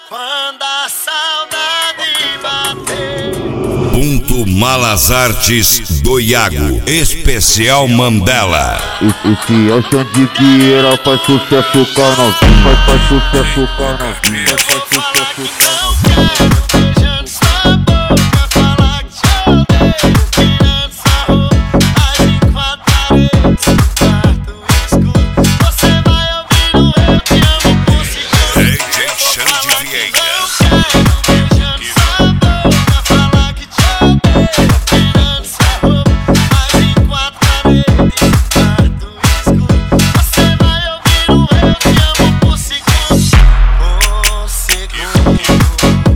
Quando a saudade bater. Ponto Malas Artes do Iago, especial Mandela. Esse é o som de Vieira, faz sucesso com a novinha, faz sucesso com a novinha, faz sucesso com a novinha. Beijando sua boca, falar que te odeio. Tirando sua roupa, as enquadradas. Quarto escuro, você vai ouvindo eu te amo por segundo. DJ Xande Vieira. Beijando sua boca, falar que te odeio. Tirando sua roupa, as enquadradas. Quarto escuro, você vai ouvindo eu te amo por segundo. Por segundo.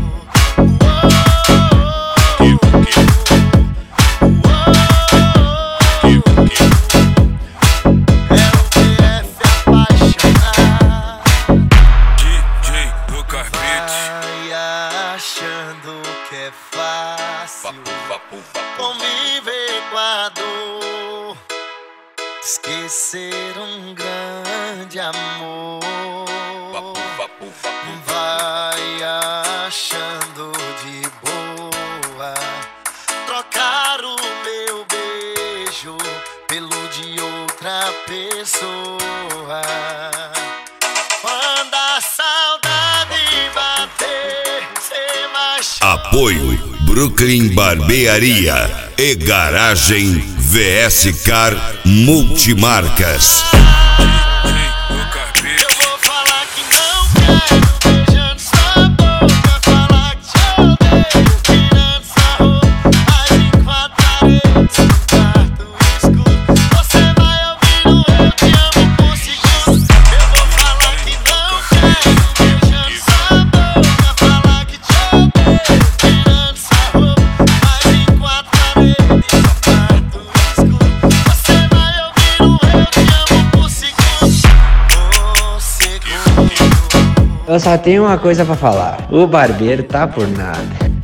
Achando que é fácil conviver com a dor, esquecer um grande amor. Vai achando de boa trocar o meu beijo pelo de outra pessoa. Quando a saudade bater, cê vai chorar. Apoio Brooklyn Barbearia e Garagem VS Car Multimarcas. Eu vou falar que não quero. Beijando sua boca, falar que te odeio. Tirando sua roupa, as enquadradas. Quarto escuro, você vai ouvindo eu te amo por segundo. Eu vou falar que não quero. Beijando sua boca, falar que te odeio. Tirando sua roupa, as enquadradas. Quarto escuro, você vai ouvindo eu te amo por segundo. Eu só tenho uma coisa pra falar. O barbeiro tá por nada.